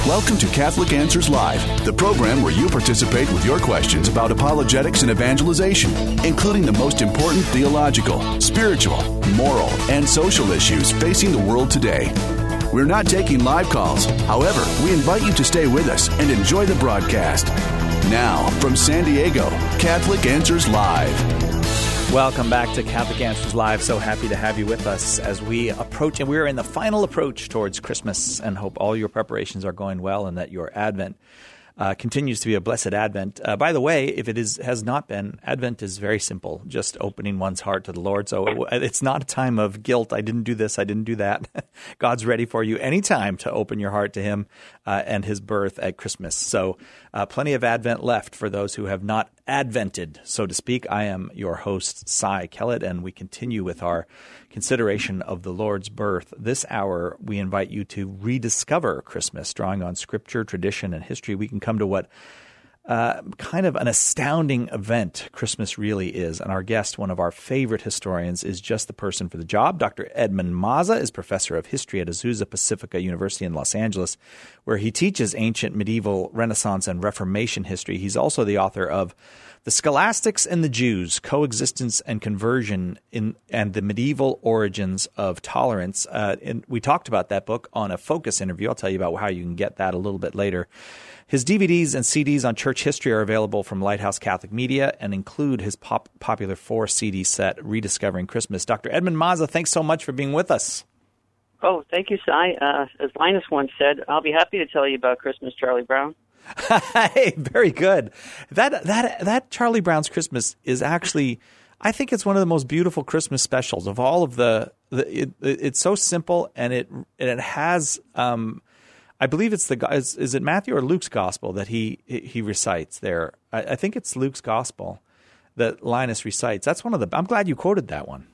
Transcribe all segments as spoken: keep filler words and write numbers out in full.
Welcome to Catholic Answers Live, the program where you participate with your questions about apologetics and evangelization, including the most important theological, spiritual, moral, and social issues facing the world today. We're not taking live calls. However, we invite you to stay with us and enjoy the broadcast. Now, from San Diego, Catholic Answers Live. Welcome back to Catholic Answers Live. So happy to have you with us as we approach, and we're in the final approach towards Christmas, and hope all your preparations are going well and that your Advent uh, continues to be a blessed Advent. Uh, by the way, if it is has not been, Advent is very simple, just opening one's heart to the Lord. So it, it's not a time of guilt. I didn't do this, I didn't do that. God's ready for you anytime to open your heart to Him uh, and His birth at Christmas. So uh, plenty of Advent left for those who have not advented, so to speak. I am your host, Cy Kellett, and we continue with our consideration of the Lord's birth. This hour, we invite you to rediscover Christmas, drawing on Scripture, tradition, and history. We can come to what uh, kind of an astounding event Christmas really is. And our guest, one of our favorite historians, is just the person for the job. Doctor Edmund Mazza is professor of history at Azusa Pacifica University in Los Angeles, where he teaches ancient, medieval, Renaissance, and Reformation history. He's also the author of The Scholastics and the Jews, Coexistence and Conversion in and the Medieval Origins of Tolerance. Uh, and we talked about that book on a Focus interview. I'll tell you about how you can get that a little bit later. His D V Ds and C Ds on church history are available from Lighthouse Catholic Media and include his pop, popular four C D set, Rediscovering Christmas. Doctor Edmund Mazza, thanks so much for being with us. Oh, thank you, Cy. Uh, as Linus once said, I'll be happy to tell you about Christmas, Charlie Brown. Hey, very good. That that that Charlie Brown's Christmas is actually, I think it's one of the most beautiful Christmas specials of all of the. the it, it's so simple, and it and it has. Um, I believe it's the is, is it Matthew or Luke's gospel that he he recites there. I, I think it's Luke's gospel that Linus recites. That's one of the. I'm glad you quoted that one.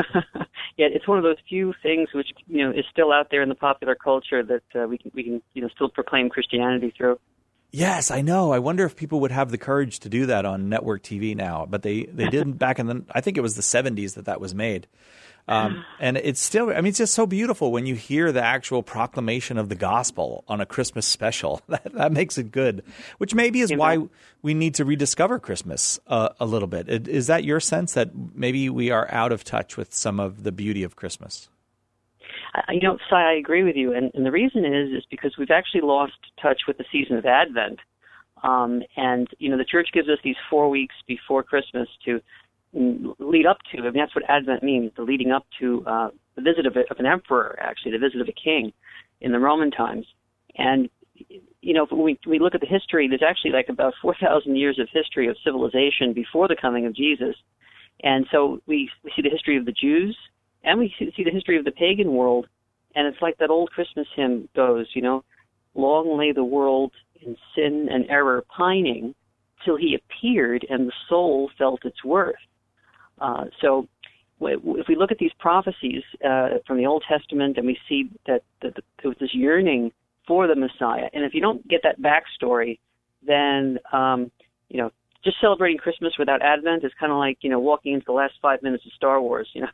Yeah, it's one of those few things which you know is still out there in the popular culture that uh, we can we can you know still proclaim Christianity through. Yes, I know. I wonder if people would have the courage to do that on network T V now, but they, they didn't back in the, I think it was the seventies that that was made. Um, and it's still, I mean, it's just so beautiful when you hear the actual proclamation of the gospel on a Christmas special. That, that makes it good, which maybe is why we need to rediscover Christmas uh, a little bit. Is that your sense that maybe we are out of touch with some of the beauty of Christmas? I, you know, Cy, I agree with you, and, and the reason is is because we've actually lost touch with the season of Advent, um, and you know, the Church gives us these four weeks before Christmas to lead up to. I mean, that's what Advent means: the leading up to uh, the visit of, a, of an emperor, actually, the visit of a king in the Roman times. And you know, when we we look at the history, there's actually like about four thousand years of history of civilization before the coming of Jesus, and so we we see the history of the Jews. And we see the history of the pagan world, and it's like that old Christmas hymn goes, you know, long lay the world in sin and error pining, till he appeared and the soul felt its worth. Uh, so if we look at these prophecies uh, from the Old Testament, and we see that, that there was this yearning for the Messiah, and if you don't get that backstory, then, um, you know, just celebrating Christmas without Advent is kind of like, you know, walking into the last five minutes of Star Wars, you know.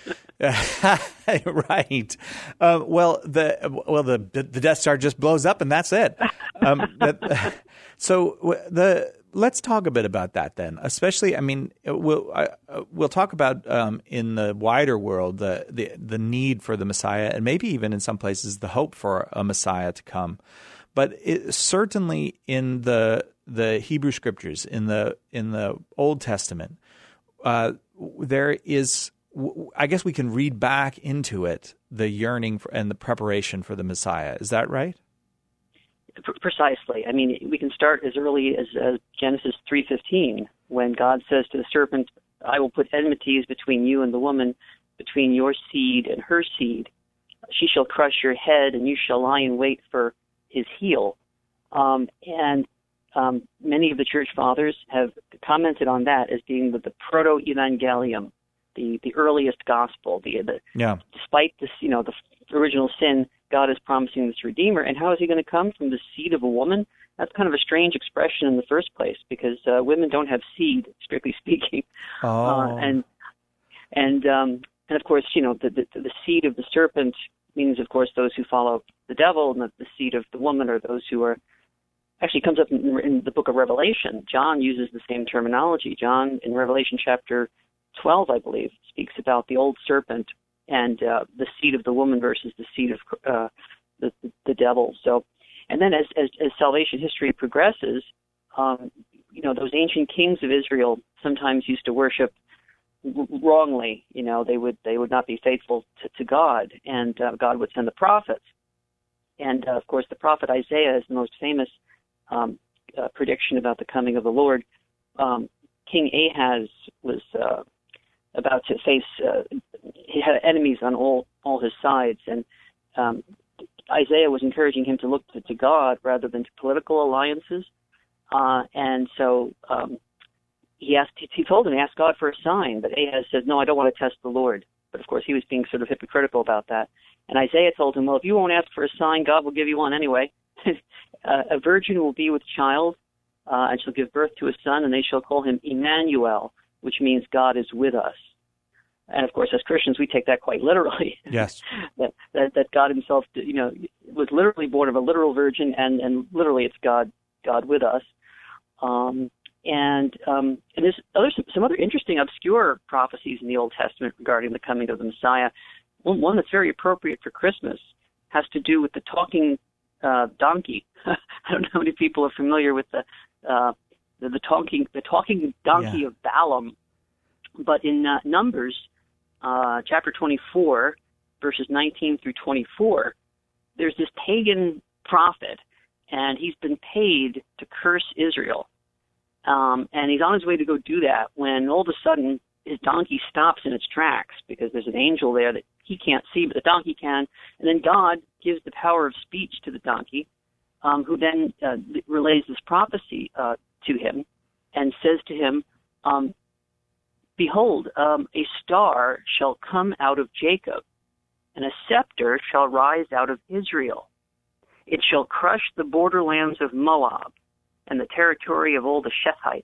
Right. Uh, well, the well the the Death Star just blows up and that's it. Um, that, so the let's talk a bit about that then. Especially, I mean, we'll I, we'll talk about um, in the wider world the, the the need for the Messiah, and maybe even in some places the hope for a Messiah to come. But it, certainly in the the Hebrew Scriptures, in the in the Old Testament, uh, there is. I guess we can read back into it the yearning for, and the preparation for the Messiah. Is that right? Precisely. I mean, we can start as early as uh, Genesis three fifteen, when God says to the serpent, "I will put enmities between you and the woman, between your seed and her seed. She shall crush your head, and you shall lie in wait for his heel." Um, and um, many of the church fathers have commented on that as being the, the proto-evangelium. The, the earliest gospel, the, the yeah. Despite this, you know, the original sin, God is promising this Redeemer. And how is he going to come? From the seed of a woman? That's kind of a strange expression in the first place, because uh, women don't have seed, strictly speaking. Oh. Uh, and and um, and of course, you know, the, the the seed of the serpent means, of course, those who follow the devil, and the, the seed of the woman are those who are, actually comes up in, in the book of Revelation. John uses the same terminology. John, in Revelation chapter twelve, I believe, speaks about the old serpent and uh, the seed of the woman versus the seed of uh, the, the, the devil. So, and then as, as, as salvation history progresses, um, you know, those ancient kings of Israel sometimes used to worship wrongly. You know, they would they would not be faithful to, to God, and uh, God would send the prophets. And uh, of course, the prophet Isaiah is the most famous um, uh, prediction about the coming of the Lord. Um, King Ahaz was uh, about to face; uh, he had enemies on all all his sides, and um, Isaiah was encouraging him to look to, to God rather than to political alliances. Uh, and so um, he asked, he told him, ask God for a sign, but Ahaz said, no, I don't want to test the Lord. But of course, he was being sort of hypocritical about that. And Isaiah told him, well, if you won't ask for a sign, God will give you one anyway. uh, a virgin will be with child, uh, and shall give birth to a son, and they shall call him Emmanuel, which means God is with us. And of course, as Christians, we take that quite literally. Yes. that, that that God himself, you know, was literally born of a literal virgin, and, and literally it's God God with us. Um, and um, and there's other, some other interesting obscure prophecies in the Old Testament regarding the coming of the Messiah. One, one that's very appropriate for Christmas has to do with the talking uh, donkey. I don't know how many people are familiar with the uh, the, the talking the talking donkey yeah. of Balaam, but in uh, Numbers uh, chapter twenty-four, verses nineteen through twenty-four, there's this pagan prophet, and he's been paid to curse Israel. Um, and he's on his way to go do that when all of a sudden his donkey stops in its tracks because there's an angel there that he can't see, but the donkey can. And then God gives the power of speech to the donkey, um, who then uh, relays this prophecy uh, to him and says to him, um, behold, um, a star shall come out of Jacob, and a scepter shall rise out of Israel. It shall crush the borderlands of Moab and the territory of all the Shethites.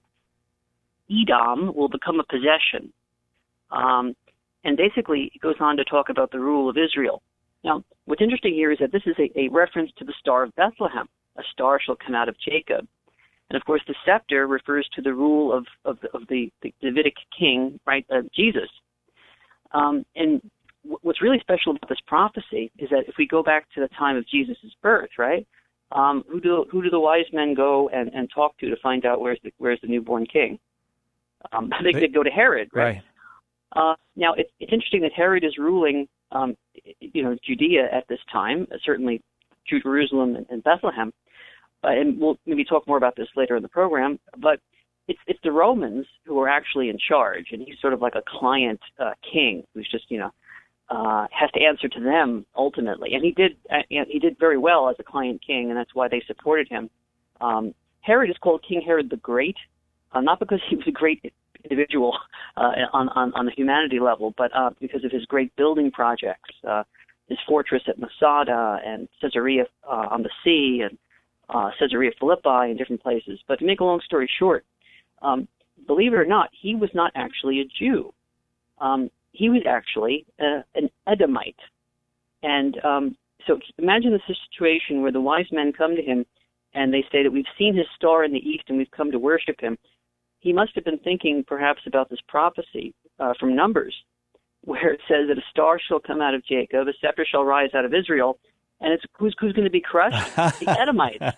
Edom will become a possession. Um, and basically, it goes on to talk about the rule of Israel. Now, what's interesting here is that this is a, a reference to the Star of Bethlehem. A star shall come out of Jacob. And, of course, the scepter refers to the rule of, of, the, of the, the Davidic king, right, uh, Jesus. Um, and what's really special about this prophecy is that if we go back to the time of Jesus' birth, right, um, who do who do the wise men go and, and talk to to find out where's the where's the newborn king? Um, they, they go to Herod, right? right. Uh, now it's it's interesting that Herod is ruling, um, you know, Judea at this time, uh, certainly Jerusalem and, and Bethlehem, uh, and we'll maybe talk more about this later in the program. But it's it's the Romans who are actually in charge, and he's sort of like a client uh, king who's just you know. Uh, has to answer to them ultimately, and he did. Uh, he did very well as a client king, and that's why they supported him. Um, Herod is called King Herod the Great, uh, not because he was a great individual uh, on, on on the humanity level, but uh, because of his great building projects, uh, his fortress at Masada and Caesarea uh, on the sea, and uh, Caesarea Philippi, and different places. But to make a long story short, um, believe it or not, he was not actually a Jew. Um, He was actually uh, an Edomite. And um, so imagine the situation where the wise men come to him and they say that we've seen his star in the east and we've come to worship him. He must have been thinking perhaps about this prophecy uh, from Numbers, where it says that a star shall come out of Jacob, a scepter shall rise out of Israel, and it's who's, who's going to be crushed? The Edomites.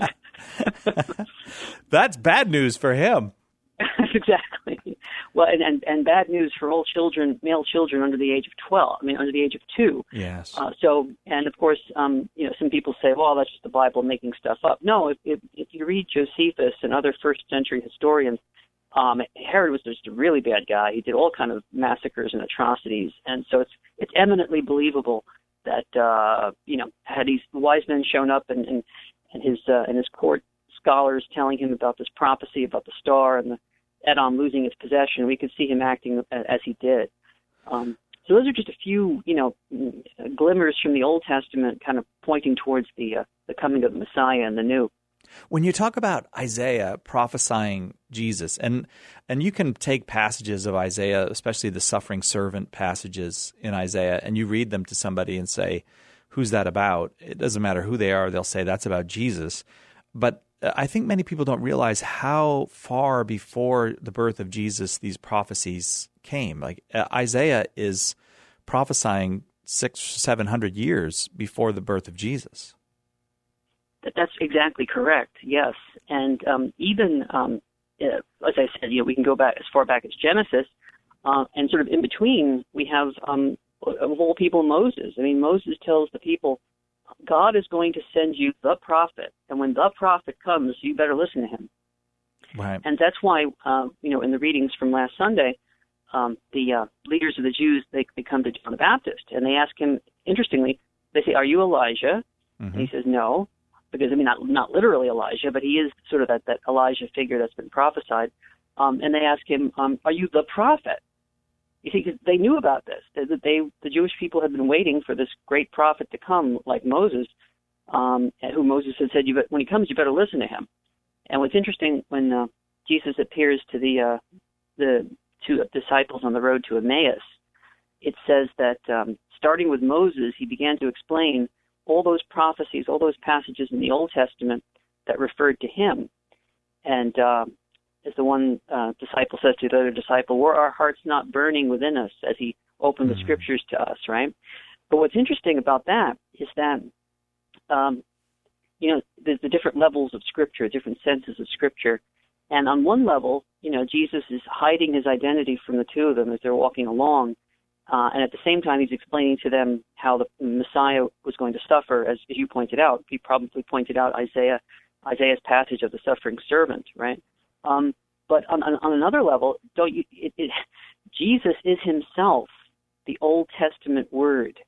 That's bad news for him. Exactly. Well, and, and, and bad news for all children, male children under the age of twelve. I mean, under the age of two. Yes. Uh, so, and of course, um, you know, some people say, "Well, that's just the Bible making stuff up." No, if if, if you read Josephus and other first-century historians, um, Herod was just a really bad guy. He did all kind of massacres and atrocities, and so it's it's eminently believable that uh, you know, had these wise men shown up and and, and his uh, and his court scholars telling him about this prophecy about the star and the Edom losing its possession, we could see him acting as he did. Um, so those are just a few, you know, glimmers from the Old Testament, kind of pointing towards the uh, the coming of the Messiah and the new. When you talk about Isaiah prophesying Jesus, and and you can take passages of Isaiah, especially the suffering servant passages in Isaiah, and you read them to somebody and say, who's that about? It doesn't matter who they are. They'll say that's about Jesus. But I think many people don't realize how far before the birth of Jesus these prophecies came. Like uh, Isaiah is prophesying six, seven hundred years before the birth of Jesus. That's exactly correct. Yes, and um, even um, uh, as I said, you know, we can go back as far back as Genesis, uh, and sort of in between we have um, a whole people Moses. I mean, Moses tells the people, God is going to send you the prophet, and when the prophet comes, you better listen to him. Right. And that's why, uh, you know, in the readings from last Sunday, um, the uh, leaders of the Jews, they, they come to John the Baptist, and they ask him, interestingly, they say, are you Elijah? Mm-hmm. And he says, no, because, I mean, not not literally Elijah, but he is sort of that, that Elijah figure that's been prophesied. Um, and they ask him, um, are you the prophet? You see, 'cause they knew about this, that they, the Jewish people had been waiting for this great prophet to come, like Moses, um, who Moses had said, you, when he comes, you better listen to him. And what's interesting, when uh, Jesus appears to the uh, the two disciples on the road to Emmaus, it says that um, starting with Moses, he began to explain all those prophecies, all those passages in the Old Testament that referred to him. And uh, as the one uh, disciple says to the other disciple, were our hearts not burning within us as he opened mm-hmm. the scriptures to us, right? But what's interesting about that is that, um, you know, there's the different levels of scripture, different senses of scripture. And on one level, you know, Jesus is hiding his identity from the two of them as they're walking along. Uh, and at the same time, he's explaining to them how the Messiah was going to suffer, as, as you pointed out. He probably pointed out Isaiah, Isaiah's passage of the suffering servant, right? Um, but on, on, on another level, don't you? It, it, Jesus is himself the Old Testament word,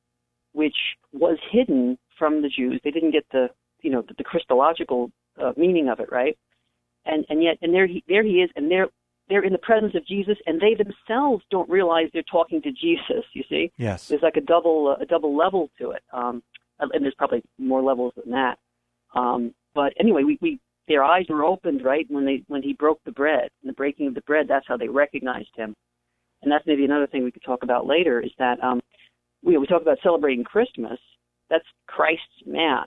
which was hidden from the Jews. They didn't get the, you know, the, the Christological uh, meaning of it, right? And and yet, and there he there he is, and they're they're in the presence of Jesus, and they themselves don't realize they're talking to Jesus. You see, yes, there's like a double uh, a double level to it, um, and there's probably more levels than that. Um, but anyway, we, we their eyes were opened, right, when they when he broke the bread. And the breaking of the bread, that's how they recognized him. And that's maybe another thing we could talk about later, is that um, we we talk about celebrating Christmas. That's Christ's Mass.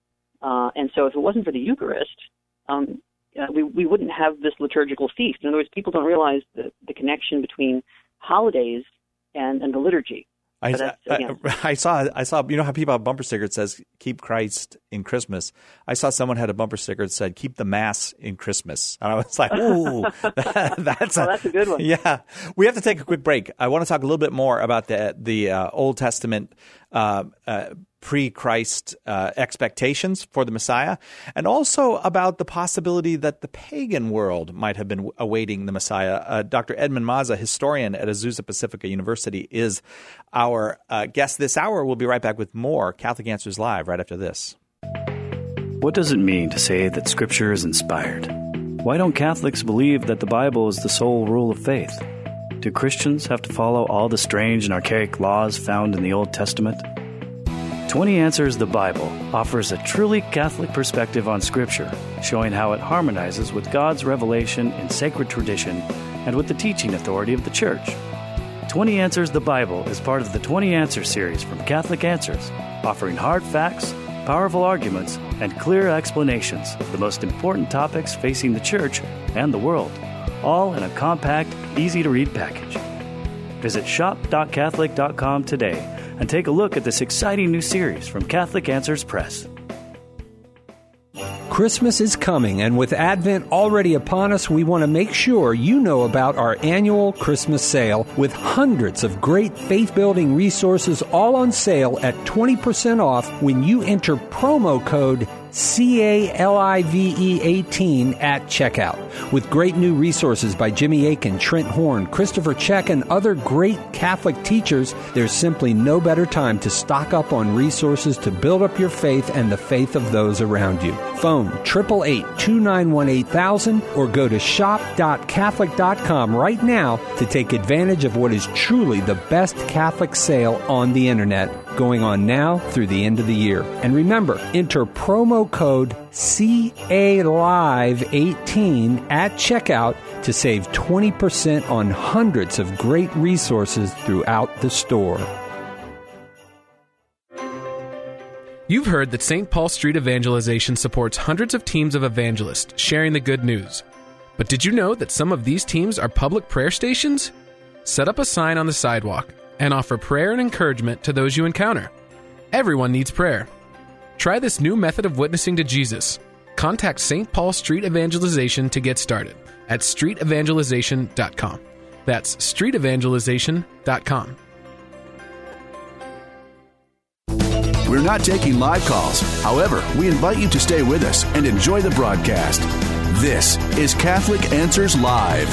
Uh, and so if it wasn't for the Eucharist, um, uh, we, we wouldn't have this liturgical feast. In other words, people don't realize the, the connection between holidays and, and the liturgy. I, I, I saw, I saw, you know how people have a bumper sticker that says, keep Christ in Christmas. I saw someone had a bumper sticker that said, keep the Mass in Christmas. And I was like, ooh, that, that's, oh, a, that's a good one. Yeah. We have to take a quick break. I want to talk a little bit more about the, the uh, Old Testament uh, uh, pre-Christ uh, expectations for the Messiah, and also about the possibility that the pagan world might have been awaiting the Messiah. Uh, Doctor Edmund Mazza, historian at Azusa Pacifica University, is our uh, guest this hour. We'll be right back with more Catholic Answers Live right after this. What does it mean to say that Scripture is inspired? Why don't Catholics believe that the Bible is the sole rule of faith? Do Christians have to follow all the strange and archaic laws found in the Old Testament? twenty Answers the Bible offers a truly Catholic perspective on Scripture, showing how it harmonizes with God's revelation in sacred tradition and with the teaching authority of the Church. twenty Answers the Bible is part of the twenty Answers series from Catholic Answers, offering hard facts, powerful arguments, and clear explanations of the most important topics facing the Church and the world, all in a compact, easy-to-read package. Visit shop dot catholic dot com today and take a look at this exciting new series from Catholic Answers Press. Christmas is coming, and with Advent already upon us, we want to make sure you know about our annual Christmas sale with hundreds of great faith-building resources all on sale at twenty percent off when you enter promo code C A L I V E eighteen at checkout. With great new resources by Jimmy Akin, Trent Horn, Christopher Check, and other great Catholic teachers, there's simply no better time to stock up on resources to build up your faith and the faith of those around you. Phone eight eight eight, two nine one, eight thousand or go to shop dot catholic dot com right now to take advantage of what is truly the best Catholic sale on the internet. going on now through the end of the year. And remember, enter promo code C A Live eighteen at checkout to save twenty percent on hundreds of great resources throughout the store. You've heard that Saint Paul Street Evangelization supports hundreds of teams of evangelists sharing the good news. But did you know that some of these teams are public prayer stations? Set up a sign on the sidewalk and offer prayer and encouragement to those you encounter. Everyone needs prayer. Try this new method of witnessing to Jesus. Contact Saint Paul Street Evangelization to get started at street evangelization dot com. That's street evangelization dot com. We're not taking live calls. However, we invite you to stay with us and enjoy the broadcast. This is Catholic Answers Live.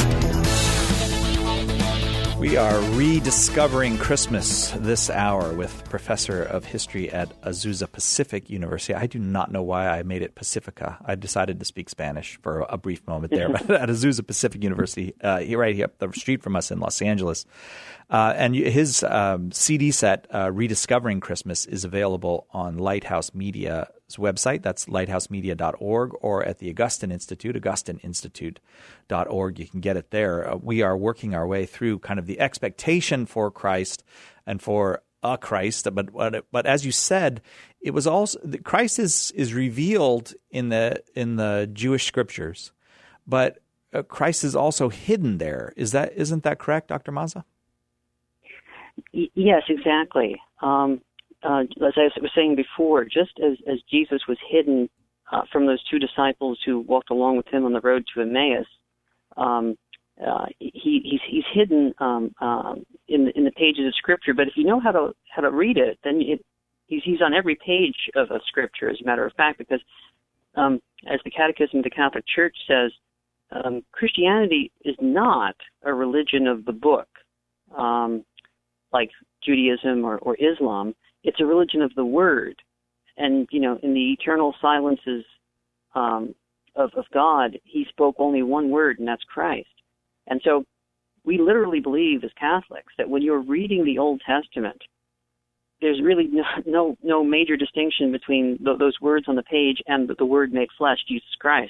We are rediscovering Christmas this hour with Professor of History at Azusa Pacific University. I do not know why I made it Pacifica. I decided to speak Spanish for a brief moment there, but at Azusa Pacific University, uh, right here up the street from us in Los Angeles. Uh, and his um, C D set, uh, Rediscovering Christmas, is available on Lighthouse Media's website. That's lighthouse media dot org, or at the Augustine Institute, augustine institute dot org. You can get it there. Uh, we are working our way through kind of the expectation for Christ and for a Christ. But but, but as you said, it was also Christ is is revealed in the in the Jewish scriptures, but uh, Christ is also hidden there. Is that isn't that correct, Doctor Mazza? Yes, exactly. Um, uh, as I was saying before, just as, as Jesus was hidden uh, from those two disciples who walked along with him on the road to Emmaus, um, uh, he, he's, he's hidden um, uh, in, the, in the pages of Scripture. But if you know how to how to read it, then it, he's, he's on every page of, of Scripture, as a matter of fact, because um, as the Catechism of the Catholic Church says, um, Christianity is not a religion of the book. Um, like Judaism or, or Islam, it's a religion of the Word. And, you know, in the eternal silences um, of, of God, he spoke only one word, and that's Christ. And so we literally believe as Catholics that when you're reading the Old Testament, there's really no no, no major distinction between th- those words on the page and the, the Word made flesh, Jesus Christ.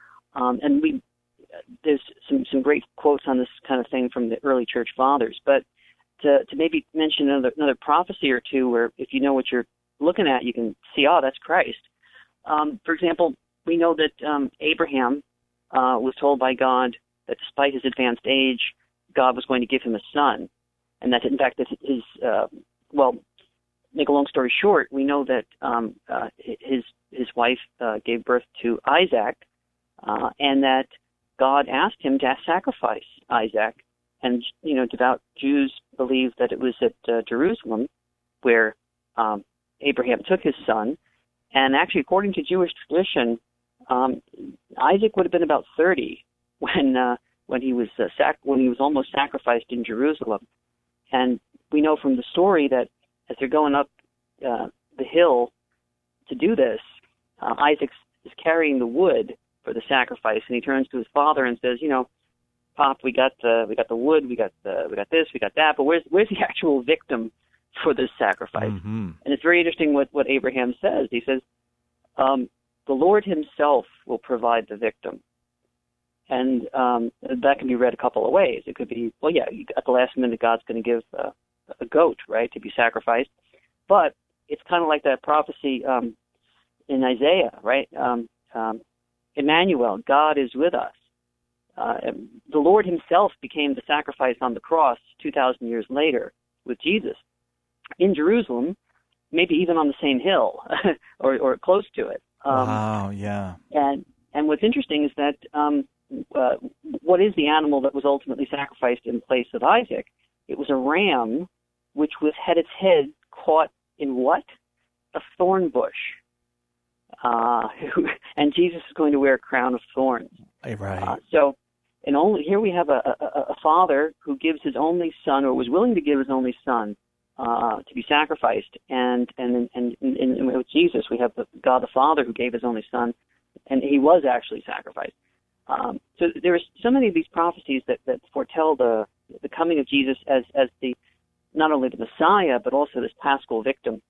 Um, and we there's some, some great quotes on this kind of thing from the early Church Fathers. But To, to maybe mention another, another prophecy or two where if you know what you're looking at, you can see, oh, that's Christ. Um, for example, we know that um, Abraham uh, was told by God that despite his advanced age, God was going to give him a son. And that, in fact, that his, uh, well, make a long story short, we know that um, uh, his, his wife uh, gave birth to Isaac, uh, and that God asked him to sacrifice Isaac. And, you know, devout Jews believe that it was at uh, Jerusalem where um, Abraham took his son. And actually, according to Jewish tradition, um, Isaac would have been about thirty when uh, when he was uh, sac- when he was almost sacrificed in Jerusalem. And we know from the story that as they're going up uh, the hill to do this, uh, Isaac is carrying the wood for the sacrifice, and he turns to his father and says, you know, Pop, we got the we got the wood, we got the we got this, we got that, but where's where's the actual victim for this sacrifice? Mm-hmm. And it's very interesting what, what Abraham says. He says, um, the Lord himself will provide the victim. And um, that can be read a couple of ways. It could be, well, yeah, at the last minute, God's going to give uh, a goat, right, to be sacrificed. But it's kind of like that prophecy um, in Isaiah, right? Um, um, Emmanuel, God is with us. Uh, the Lord himself became the sacrifice on the cross two thousand years later with Jesus in Jerusalem, maybe even on the same hill or, or close to it. Um, wow, yeah. And and what's interesting is that um, uh, what is the animal that was ultimately sacrificed in place of Isaac? It was a ram which was had its head caught in what? A thorn bush. Uh, and Jesus is going to wear a crown of thorns. Right. Uh, so, and only here we have a, a, a father who gives his only son, or was willing to give his only son, uh, to be sacrificed. And and, and, and, and with Jesus, we have the, God the Father who gave his only son, and he was actually sacrificed. Um, so there are so many of these prophecies that, that foretell the the coming of Jesus as as the not only the Messiah, but also this Paschal victim.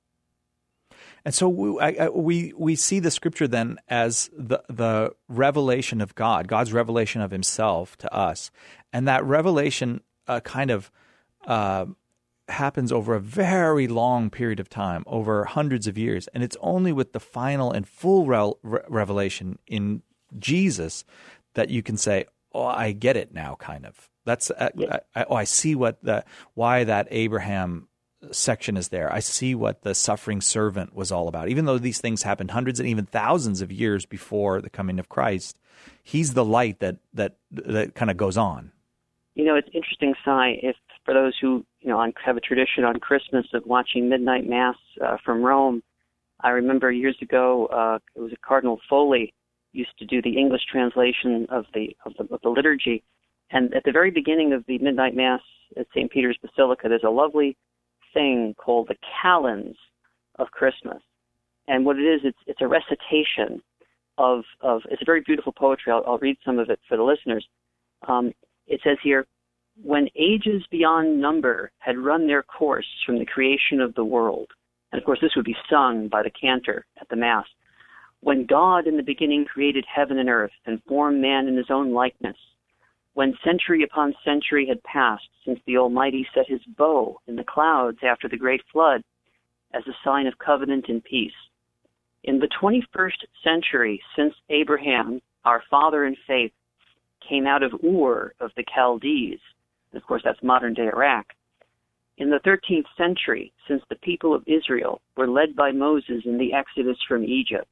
And so we, I, we we see the Scripture then as the the revelation of God, God's revelation of Himself to us, and that revelation uh, kind of uh, happens over a very long period of time, over hundreds of years, and it's only with the final and full re- revelation in Jesus that you can say, "Oh, I get it now." Kind of. That's uh, yeah. I, I, oh, I see what the why that Abraham section is there. I see what the suffering servant was all about. Even though these things happened hundreds and even thousands of years before the coming of Christ, he's the light that that that kind of goes on. You know, it's interesting, Si, if for those who, you know, on, have a tradition on Christmas of watching midnight mass uh, from Rome, I remember years ago, uh, it was a Cardinal Foley used to do the English translation of the, of the of the liturgy, and at the very beginning of the midnight mass at Saint Peter's Basilica, there's a lovely thing called the Kalends of Christmas. And what it is, it's it's a recitation of, of it's a very beautiful poetry. I'll, I'll read some of it for the listeners. Um, it says here, when ages beyond number had run their course from the creation of the world, and of course this would be sung by the cantor at the Mass, when God in the beginning created heaven and earth and formed man in his own likeness, when century upon century had passed since the Almighty set his bow in the clouds after the great flood as a sign of covenant and peace. In the twenty-first century, since Abraham, our father in faith, came out of Ur of the Chaldees, and of course that's modern-day Iraq, in the thirteenth century, since the people of Israel were led by Moses in the Exodus from Egypt,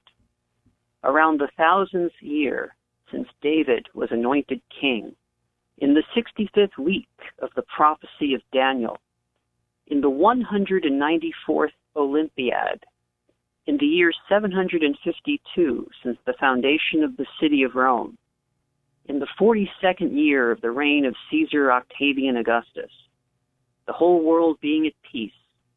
around the thousandth year since David was anointed king, in the sixty-fifth week of the prophecy of Daniel, in the one hundred ninety-fourth Olympiad, in the year seven hundred fifty-two since the foundation of the city of Rome, in the forty-second year of the reign of Caesar Octavian Augustus, the whole world being at peace,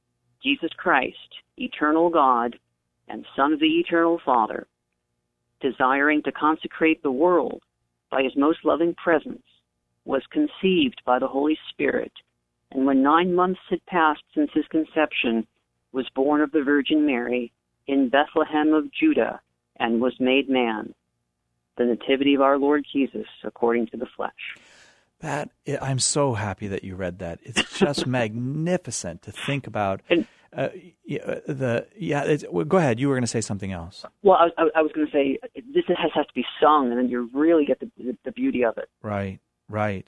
Jesus Christ, eternal God and Son of the eternal Father, desiring to consecrate the world by his most loving presence, was conceived by the Holy Spirit, and when nine months had passed since his conception, was born of the Virgin Mary in Bethlehem of Judah, and was made man. The nativity of our Lord Jesus according to the flesh. That I'm so happy that you read that. It's just magnificent to think about. And, uh, the yeah. It's, well, go ahead. You were going to say something else. Well, I, I, I was going to say this has, has to be sung, and then you really get the, the, the beauty of it. Right. Right.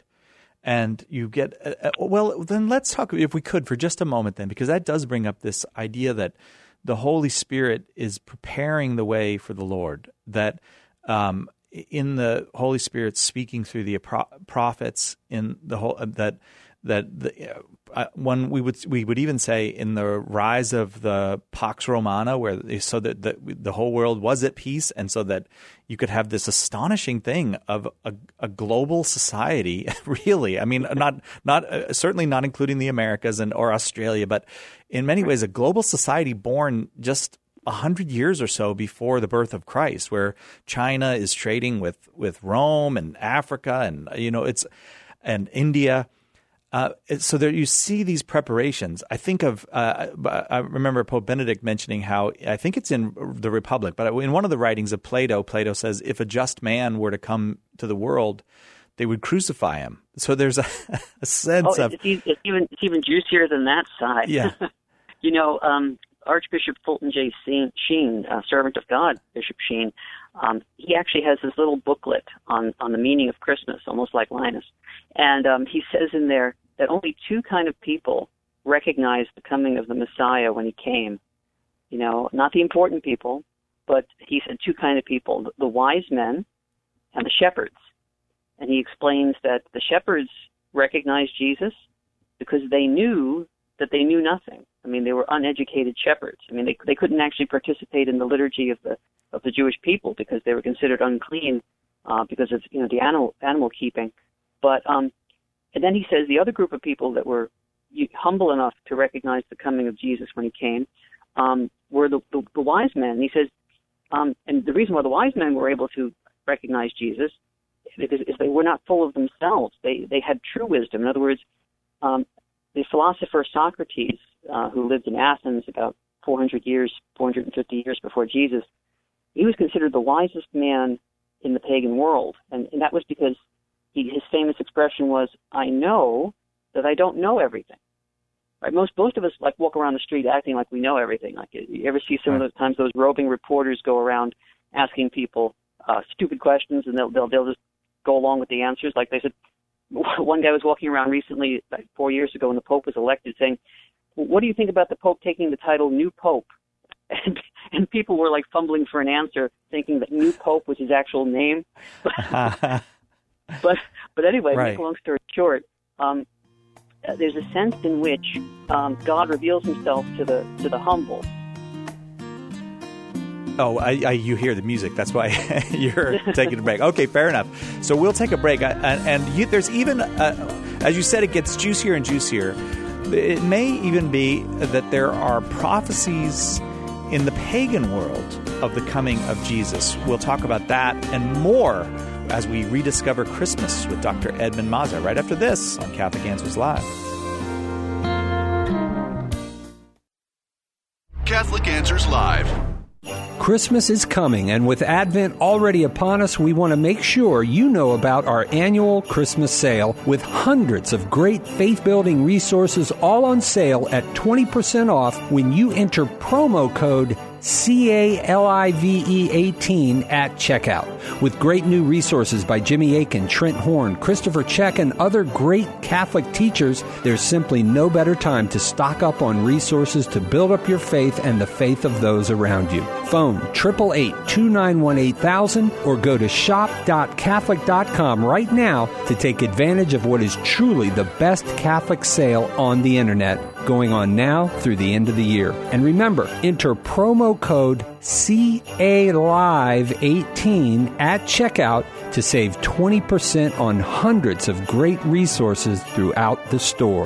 And you get, uh, well, then let's talk, if we could, for just a moment then, because that does bring up this idea that the Holy Spirit is preparing the way for the Lord, that um, in the Holy Spirit speaking through the prophets, in the whole, that that the, uh, one we would we would even say in the rise of the Pax Romana, where so that the, the whole world was at peace, and so that you could have this astonishing thing of a, a global society. Really, I mean, not not uh, certainly not including the Americas and or Australia, but in many ways a global society born just a hundred years or so before the birth of Christ, where China is trading with with Rome and Africa, and you know it's and India. Uh, so there you see these preparations. I think of uh, I remember Pope Benedict mentioning how I think it's in the Republic, but in one of the writings of Plato, Plato says if a just man were to come to the world, they would crucify him. So there's a, a sense oh, of it's even, it's even it's even juicier than that side. Yeah, you know, um, Archbishop Fulton J. Sheen, uh, servant of God, Bishop Sheen, um, he actually has this little booklet on on the meaning of Christmas, almost like Linus, and um, he says in there that only two kind of people recognized the coming of the Messiah when he came. You know, not the important people, but he said two kind of people, the wise men and the shepherds. And he explains that the shepherds recognized Jesus because they knew that they knew nothing. I mean, they were uneducated shepherds. I mean, they they couldn't actually participate in the liturgy of the of the Jewish people because they were considered unclean uh, because of, you know, the animal animal keeping. But um And then he says the other group of people that were humble enough to recognize the coming of Jesus when he came um, were the, the, the wise men. And he says, um, and the reason why the wise men were able to recognize Jesus is, is they were not full of themselves. They they had true wisdom. In other words, um, the philosopher Socrates, uh, who lived in Athens about four hundred years, four hundred fifty years before Jesus, he was considered the wisest man in the pagan world. And, and that was because he, his famous expression was, I know that I don't know everything. Right? Most most of us like walk around the street acting like we know everything. Like you ever see some right. of those times those roving reporters go around asking people uh, stupid questions, and they'll, they'll they'll just go along with the answers. Like they said, one guy was walking around recently, like four years ago, when the Pope was elected, saying, "What do you think about the Pope taking the title New Pope?" And, and people were like fumbling for an answer, thinking that New Pope was his actual name. but but anyway, right. make a long story short. Um, Uh, there's a sense in which um, God reveals himself to the to the humble. Oh, I, I, you hear the music. That's why you're taking a break. Okay, fair enough. So we'll take a break. I, and and you, there's even, uh, as you said, it gets juicier and juicier. It may even be that there are prophecies in the pagan world of the coming of Jesus. We'll talk about that and more as we rediscover Christmas with Doctor Edmund Mazza right after this on Catholic Answers Live. Catholic Answers Live. Christmas is coming, and with Advent already upon us, we want to make sure you know about our annual Christmas sale with hundreds of great faith-building resources all on sale at twenty percent off when you enter promo code C A L I V E eighteen at checkout. With great new resources by Jimmy Akin, Trent Horn, Christopher Check, and other great Catholic teachers, there's simply no better time to stock up on resources to build up your faith and the faith of those around you. Phone eight eight eight, two nine one, eight thousand or go to shop dot catholic dot com right now to take advantage of what is truly the best Catholic sale on the internet, going on now through the end of the year. And remember, enter promo code C A Live eighteen at checkout to save twenty percent on hundreds of great resources throughout the store.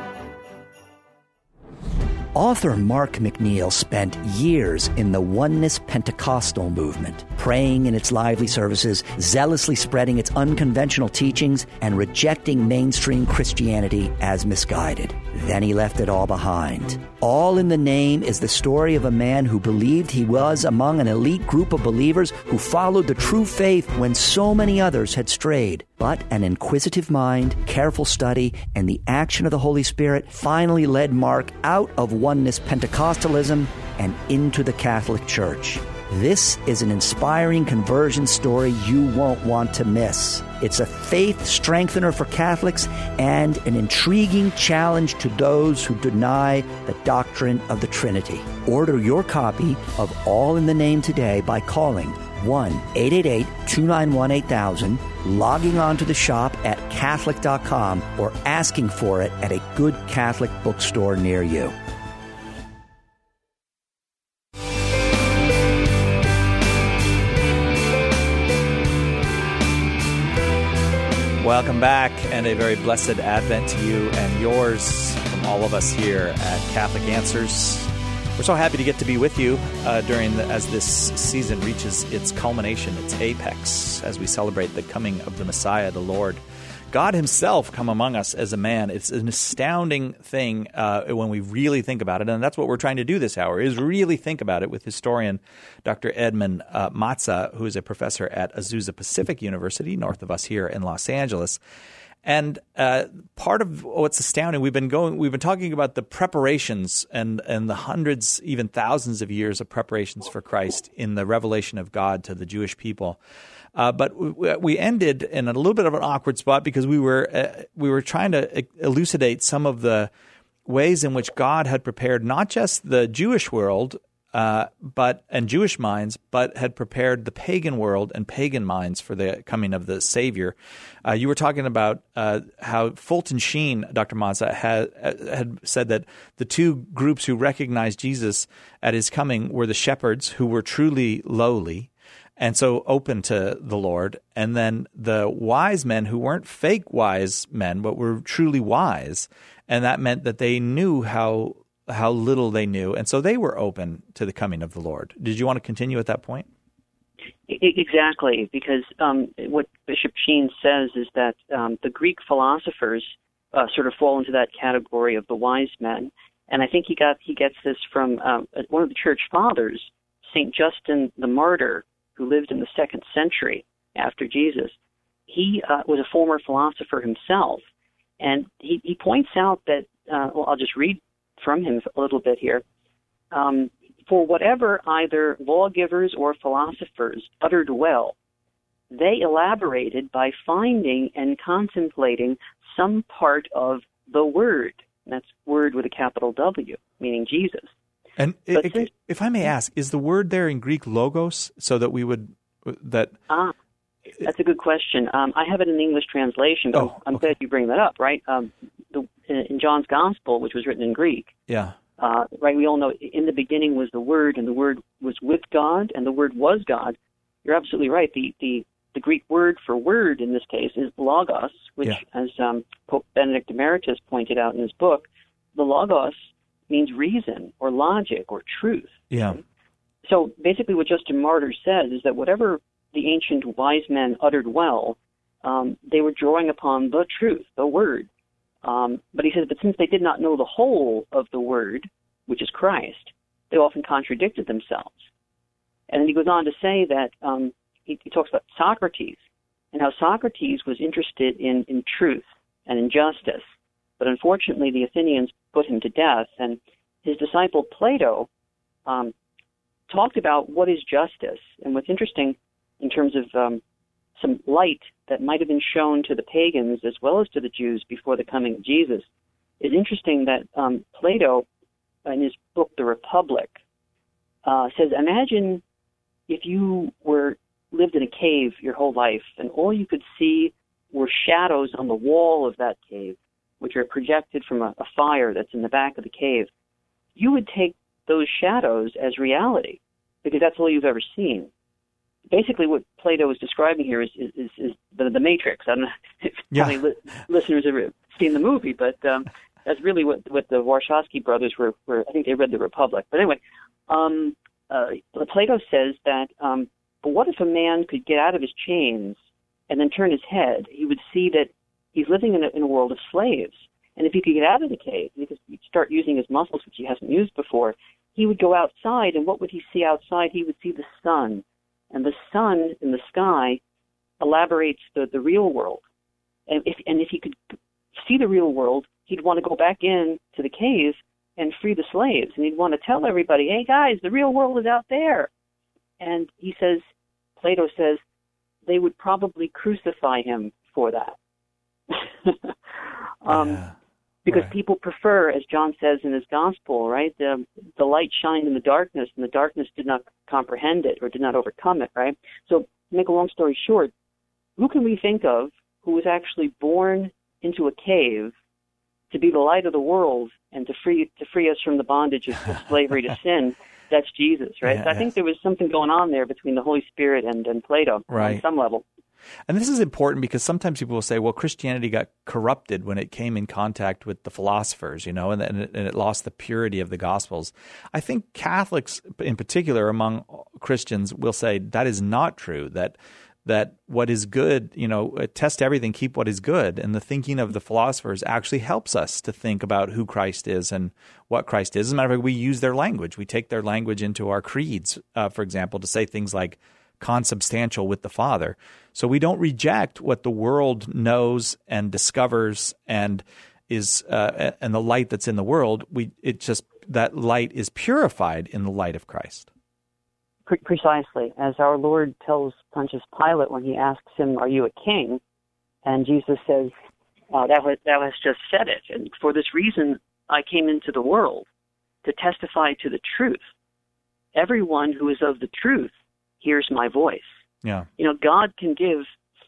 Author Mark McNeil spent years in the Oneness Pentecostal movement, praying in its lively services, zealously spreading its unconventional teachings, and rejecting mainstream Christianity as misguided. Then he left it all behind. All in the Name is the story of a man who believed he was among an elite group of believers who followed the true faith when so many others had strayed. But an inquisitive mind, careful study, and the action of the Holy Spirit finally led Mark out of Oneness Pentecostalism and into the Catholic Church. This is an inspiring conversion story you won't want to miss. It's a faith strengthener for Catholics and an intriguing challenge to those who deny the doctrine of the Trinity. Order your copy of All in the Name today by calling one eight eight eight, two nine one, eight thousand, logging on to the shop at catholic dot com, or asking for it at a good Catholic bookstore near you. Welcome back, and a very blessed Advent to you and yours from all of us here at Catholic Answers. We're so happy to get to be with you uh, during the, as this season reaches its culmination, its apex, as we celebrate the coming of the Messiah, the Lord. God himself come among us as a man. It's an astounding thing uh, when we really think about it, and that's what we're trying to do this hour, is really think about it with historian Doctor Edmund uh, Mazza, who is a professor at Azusa Pacific University, north of us here in Los Angeles. And uh, part of what's astounding, we've been going, we've been talking about the preparations and and the hundreds, even thousands of years of preparations for Christ in the revelation of God to the Jewish people. Uh, but we, we ended in a little bit of an awkward spot because we were uh, we were trying to elucidate some of the ways in which God had prepared not just the Jewish world, uh, but and Jewish minds, but had prepared the pagan world and pagan minds for the coming of the Savior. Uh, you were talking about uh, how Fulton Sheen, Doctor Mazza, had had said that the two groups who recognized Jesus at his coming were the shepherds, who were truly lowly and so open to the Lord, and then the wise men who weren't fake wise men, but were truly wise, and that meant that they knew how how little they knew, and so they were open to the coming of the Lord. Did you want to continue at that point? Exactly, because um, what Bishop Sheen says is that um, the Greek philosophers uh, sort of fall into that category of the wise men. And I think he got he gets this from um, one of the church fathers, Saint Justin the Martyr, who lived in the second century after Jesus. He uh, was a former philosopher himself, and he, he points out that, uh, well, I'll just read from him a little bit here. Um, For whatever either lawgivers or philosophers uttered well, they elaborated by finding and contemplating some part of the Word. And that's Word with a capital W, meaning Jesus. And But if, since- if I may ask, is the word there in Greek logos, so that we would that? Ah, that's a good question. Um, I have it in the English translation, but Oh, I'm okay. glad you bring that up, right? Um, the, in John's Gospel, which was written in Greek, Yeah. uh, right, we all know in the beginning was the Word, and the Word was with God, and the Word was God. You're absolutely right. The the, the Greek word for word in this case is logos, which, Yeah. as um, Pope Benedict Emeritus pointed out in his book, the logos means reason or logic or truth. Yeah. So basically what Justin Martyr says is that whatever the ancient wise men uttered well, um, they were drawing upon the truth, the Word. Um, but he says, but since they did not know the whole of the Word, which is Christ, they often contradicted themselves. And then he goes on to say that um, he, he talks about Socrates and how Socrates was interested in, in truth and in justice. But unfortunately, the Athenians put him to death. And his disciple Plato um, talked about what is justice. And what's interesting in terms of um, some light that might have been shown to the pagans as well as to the Jews before the coming of Jesus, is interesting that um, Plato, in his book, The Republic, uh, says, imagine if you were lived in a cave your whole life and all you could see were shadows on the wall of that cave, which are projected from a, a fire that's in the back of the cave. You would take those shadows as reality because that's all you've ever seen. Basically, what Plato is describing here is, is, is, is the, the Matrix. I don't know if Yeah. how many li- listeners have seen the movie, but um, that's really what, what the Warshawski brothers were, were. I think they read The Republic. But anyway, um, uh, Plato says that, um, but what if a man could get out of his chains and then turn his head? He would see that he's living in a, in a world of slaves. And if he could get out of the cave, he could start using his muscles, which he hasn't used before, he would go outside, and what would he see outside? He would see the sun. And the sun in the sky elaborates the, the real world. And if, and if he could see the real world, he'd want to go back in to the cave and free the slaves. And he'd want to tell everybody, hey, guys, the real world is out there. And he says, Plato says, they would probably crucify him for that. um, Yeah. Because Right. people prefer, as John says in his gospel, right, the, the light shined in the darkness, and the darkness did not comprehend it or did not overcome it, right? So to make a long story short, who can we think of who was actually born into a cave to be the light of the world and to free to free us from the bondage of, of slavery to sin? That's Jesus, right? Yeah, so I yeah. think there was something going on there between the Holy Spirit and, and Plato Right. on some level. And this is important because sometimes people will say, well, Christianity got corrupted when it came in contact with the philosophers, you know, and, and, it, and it lost the purity of the Gospels. I think Catholics in particular among Christians will say that is not true, that that what is good, you know, test everything, keep what is good. And the thinking of the philosophers actually helps us to think about who Christ is and what Christ is. As a matter of fact, we use their language. We take their language into our creeds, uh, for example, to say things like consubstantial with the Father. So we don't reject what the world knows and discovers and is uh, and the light that's in the world. We it just that light is purified in the light of Christ. Pre- Precisely, as our Lord tells Pontius Pilate when he asks him, "Are you a king?" and Jesus says, uh, "Thou hast, thou hast just said it, and for this reason I came into the world to testify to the truth. Everyone who is of the truth hears my voice." Yeah. You know, God can give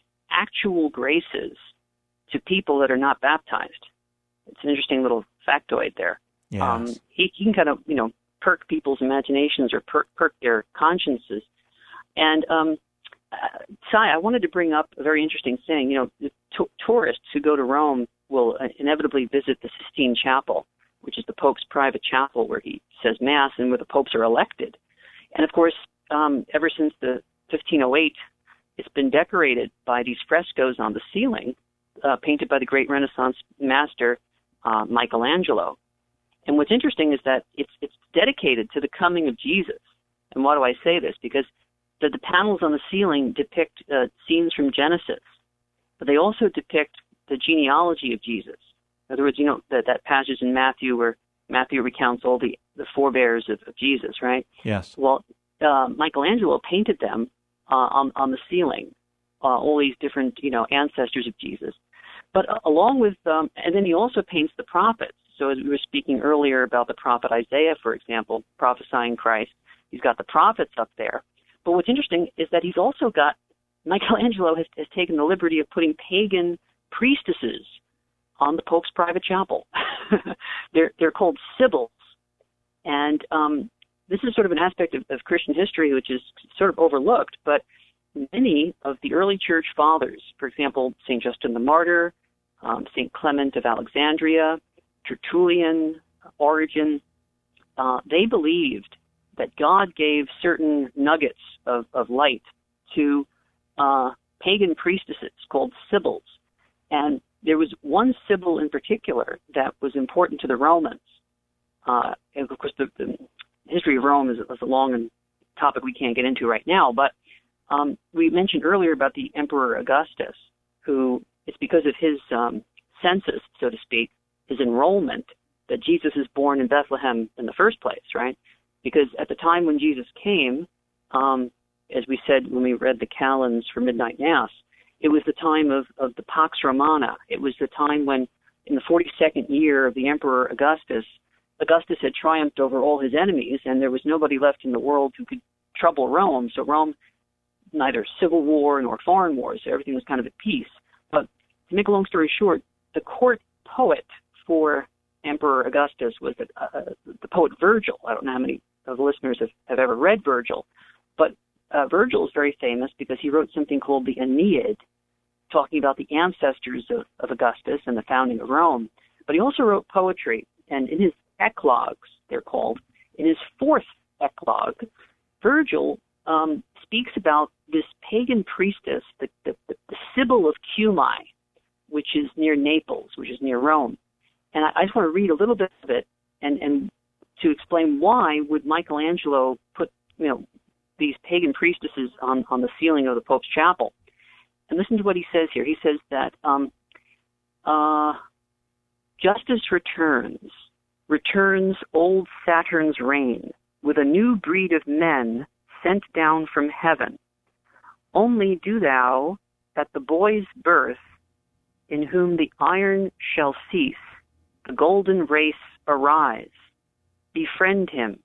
actual graces to people that are not baptized. It's an interesting little factoid there. Yes. Um, he, he can kind of, you know, perk people's imaginations or perk, perk their consciences. And, um, uh, Sai, I wanted to bring up a very interesting thing. You know, the t- tourists who go to Rome will uh, inevitably visit the Sistine Chapel, which is the Pope's private chapel where he says Mass and where the popes are elected. And, of course, um, ever since the fifteen oh eight, it's been decorated by these frescoes on the ceiling uh, painted by the great Renaissance master uh, Michelangelo. And what's interesting is that it's it's dedicated to the coming of Jesus. And why do I say this? Because the, the panels on the ceiling depict uh, scenes from Genesis, but they also depict the genealogy of Jesus. In other words, you know, that, that passage in Matthew where Matthew recounts all the, the forebears of, of Jesus, right? Yes. Well, uh, Michelangelo painted them uh, on, on the ceiling, uh, all these different, you know, ancestors of Jesus. But uh, along with, um, and then he also paints the prophets. So as we were speaking earlier about the prophet Isaiah, for example, prophesying Christ, he's got the prophets up there. But what's interesting is that he's also got, Michelangelo has, has taken the liberty of putting pagan priestesses on the Pope's private chapel. they're they're called sibyls. And um, this is sort of an aspect of, of Christian history which is sort of overlooked, but many of the early church fathers, for example, Saint Justin the Martyr, um, Saint Clement of Alexandria, Tertullian, Origen, uh, they believed that God gave certain nuggets of, of light to uh, pagan priestesses called sibyls. And there was one sibyl in particular that was important to the Romans. Uh, and of course, the, the history of Rome is, is a long topic we can't get into right now, but um, we mentioned earlier about the Emperor Augustus, who it's because of his um, census, so to speak, his enrollment, that Jesus is born in Bethlehem in the first place, right? Because at the time when Jesus came, um, as we said when we read the Calends for Midnight Mass, it was the time of, of the Pax Romana. It was the time when, in the forty-second year of the Emperor Augustus, Augustus had triumphed over all his enemies, and there was nobody left in the world who could trouble Rome. So Rome, neither civil war nor foreign wars, so everything was kind of at peace. But to make a long story short, the court poet for Emperor Augustus was the, uh, the poet Virgil. I don't know how many of the listeners have, have ever read Virgil, but uh, Virgil is very famous because he wrote something called the Aeneid, talking about the ancestors of, of Augustus and the founding of Rome. But he also wrote poetry, and in his eclogues, they're called, in his fourth eclogue, Virgil um, speaks about this pagan priestess, the, the, the Sibyl of Cumae, which is near Naples, which is near Rome. And I, I just want to read a little bit of it and, and to explain why would Michelangelo put, you know, these pagan priestesses on, on the ceiling of the Pope's chapel. And listen to what he says here. He says that um, uh, justice returns, returns old Saturn's reign, with a new breed of men sent down from heaven. Only do thou, at the boy's birth, in whom the iron shall cease, the golden race arise. Befriend him.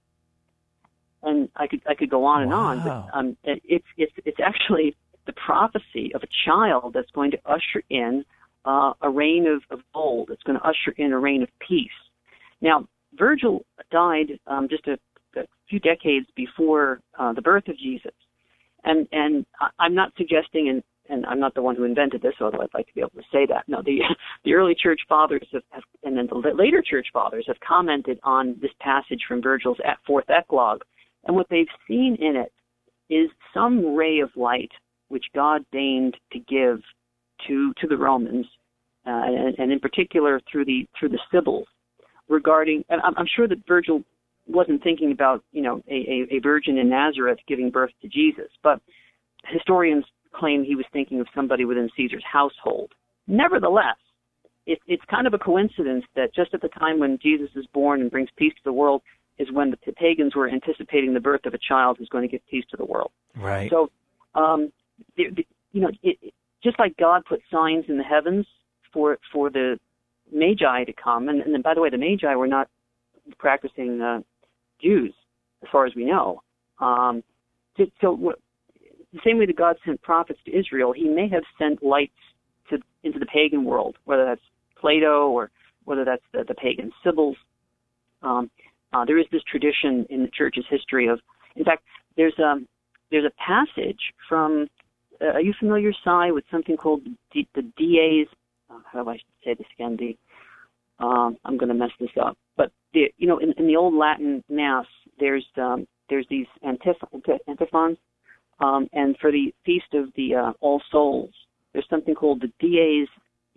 And I could I could go on and wow. on, but um, it's it's it's actually the prophecy of a child that's going to usher in uh, a reign of, of gold. It's going to usher in a reign of peace. Now, Virgil died um, just a, a few decades before uh, the birth of Jesus, and and I'm not suggesting, and, and I'm not the one who invented this, although I'd like to be able to say that. No, the the early church fathers have, have and then the later church fathers have commented on this passage from Virgil's fourth eclogue, and what they've seen in it is some ray of light which God deigned to give to to the Romans, uh, and, and in particular through the through the Sibyls, regarding. And I'm, I'm sure that Virgil wasn't thinking about, you know, a, a, a virgin in Nazareth giving birth to Jesus, but historians claim he was thinking of somebody within Caesar's household. Nevertheless, it, it's kind of a coincidence that just at the time when Jesus is born and brings peace to the world is when the pagans were anticipating the birth of a child who's going to give peace to the world. Right. So, um, the, the, you know, it, it, just like God put signs in the heavens for for the Magi to come, and, and then, by the way, the Magi were not practicing uh, Jews, as far as we know. Um, so, so what, the same way that God sent prophets to Israel, he may have sent lights to into the pagan world, whether that's Plato or whether that's the, the pagan Sibyls. Um, uh, there is this tradition in the church's history of, in fact, there's um there's a passage from. Uh, are you familiar, Cy, with something called the, the Dies? Uh, how do I say this again? The um, I'm going to mess this up, but the, you know, in, in the old Latin Mass, there's um, there's these antif- antiphons. Um, and for the feast of the uh, All Souls, there's something called the Dies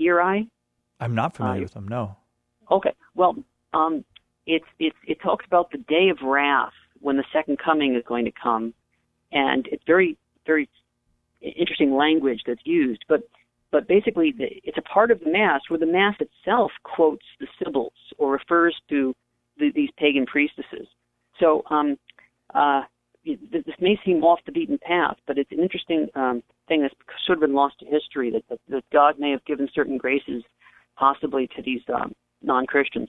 Eri? I'm not familiar uh, with them, no. Okay. Well, um, it's, it's, it talks about the day of wrath when the second coming is going to come. And it's very, very interesting language that's used. But but basically, the, it's a part of the Mass where the Mass itself quotes the Sibyls or refers to the, these pagan priestesses. So um, uh, this may seem off the beaten path, but it's an interesting um, thing that's sort of been lost to history, that, that, that God may have given certain graces possibly to these um, non-Christians.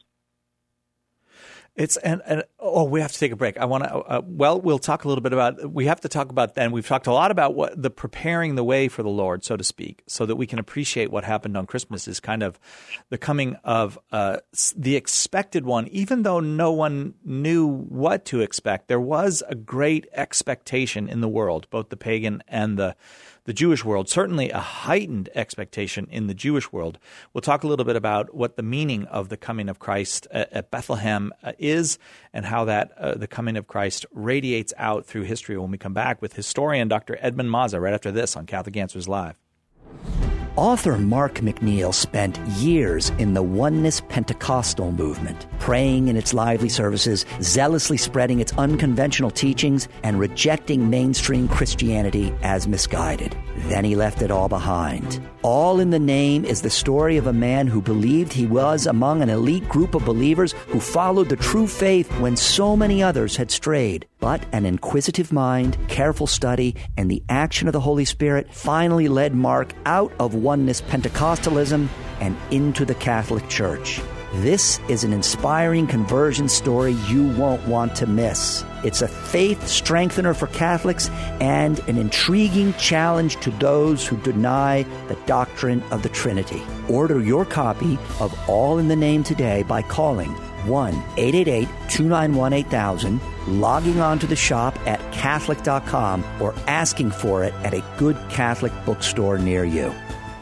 It's and, and oh, we have to take a break. I want to. Uh, well, we'll talk a little bit about. We have to talk about then. We've talked a lot about what the preparing the way for the Lord, so to speak, so that we can appreciate what happened on Christmas is kind of the coming of uh, the expected one. Even though no one knew what to expect, there was a great expectation in the world, both the pagan and the. The Jewish world, certainly a heightened expectation in the Jewish world. We'll talk a little bit about what the meaning of the coming of Christ at, at Bethlehem uh, is and how that uh, the coming of Christ radiates out through history when we come back with historian Doctor Edmund Mazza right after this on Catholic Answers Live. Author Mark McNeil spent years in the Oneness Pentecostal movement, praying in its lively services, zealously spreading its unconventional teachings, and rejecting mainstream Christianity as misguided. Then he left it all behind. All in the Name is the story of a man who believed he was among an elite group of believers who followed the true faith when so many others had strayed. But an inquisitive mind, careful study, and the action of the Holy Spirit finally led Mark out of Oneness Pentecostalism and into the Catholic Church. This is an inspiring conversion story you won't want to miss. It's a faith strengthener for Catholics and an intriguing challenge to those who deny the doctrine of the Trinity. Order your copy of All in the Name today by calling one eight eight eight, two nine one, eight thousand, logging on to the shop at Catholic dot com, or asking for it at a good Catholic bookstore near you.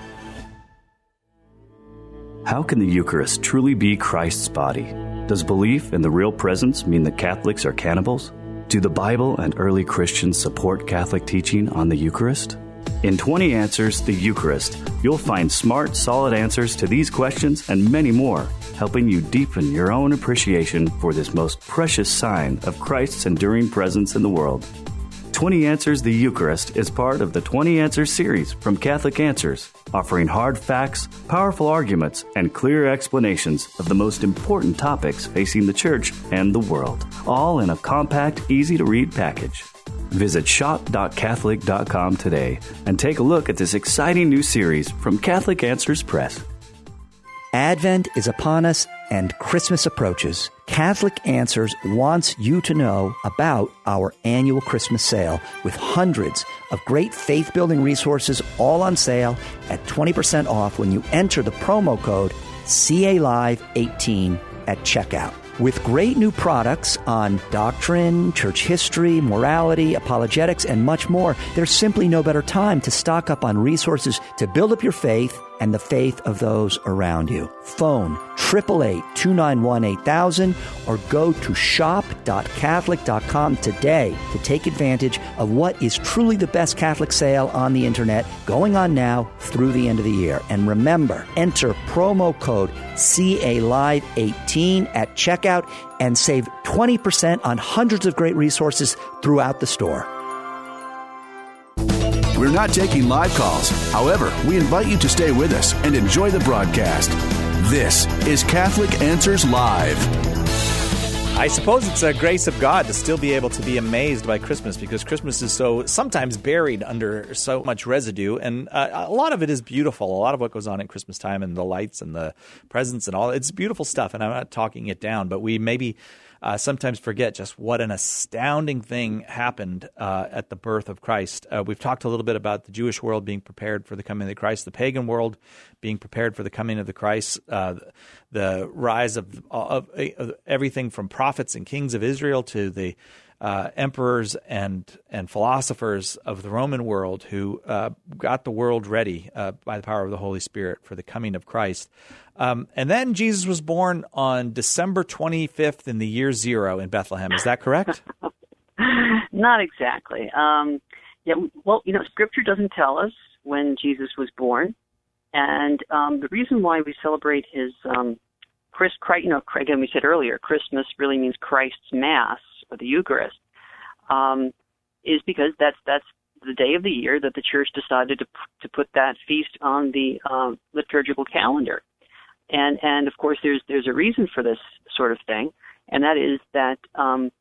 How can the Eucharist truly be Christ's body? Does belief in the real presence mean that Catholics are cannibals? Do the Bible and early Christians support Catholic teaching on the Eucharist? In twenty Answers, the Eucharist, you'll find smart, solid answers to these questions and many more, helping you deepen your own appreciation for this most precious sign of Christ's enduring presence in the world. twenty Answers, the Eucharist is part of the twenty Answers series from Catholic Answers, offering hard facts, powerful arguments, and clear explanations of the most important topics facing the Church and the world, all in a compact, easy-to-read package. Visit shop dot catholic dot com today and take a look at this exciting new series from Catholic Answers Press. Advent is upon us and Christmas approaches. Catholic Answers wants you to know about our annual Christmas sale with hundreds of great faith-building resources all on sale at twenty percent off when you enter the promo code C A Live eighteen at checkout. With great new products on doctrine, church history, morality, apologetics, and much more, there's simply no better time to stock up on resources to build up your faith and the faith of those around you. Phone eight eight eight, two nine one, eight thousand or go to shop dot catholic dot com today to take advantage of what is truly the best Catholic sale on the internet going on now through the end of the year. And remember, enter promo code C A Live eighteen at checkout and save twenty percent on hundreds of great resources throughout the store. We're not taking live calls. However, we invite you to stay with us and enjoy the broadcast. This is Catholic Answers Live. I suppose it's a grace of God to still be able to be amazed by Christmas, because Christmas is so sometimes buried under so much residue, and uh, a lot of it is beautiful. A lot of what goes on at Christmas time and the lights and the presents and all, it's beautiful stuff, and I'm not talking it down, but we maybe uh, sometimes forget just what an astounding thing happened uh, at the birth of Christ. Uh, we've talked a little bit about the Jewish world being prepared for the coming of the Christ, the pagan world being prepared for the coming of the Christ, uh, the rise of, of, of everything from prophets and kings of Israel to the uh, emperors and and philosophers of the Roman world who uh, got the world ready uh, by the power of the Holy Spirit for the coming of Christ. Um, and then Jesus was born on December twenty-fifth in the year zero in Bethlehem. Is that correct? Not exactly. Um, yeah. Well, you know, Scripture doesn't tell us when Jesus was born. And um, the reason why we celebrate his, um, Chris, you know, again, we said earlier, Christmas really means Christ's Mass, or the Eucharist, um, is because that's that's the day of the year that the church decided to to put that feast on the uh, liturgical calendar. And and of course, there's there's a reason for this sort of thing, and that is that um,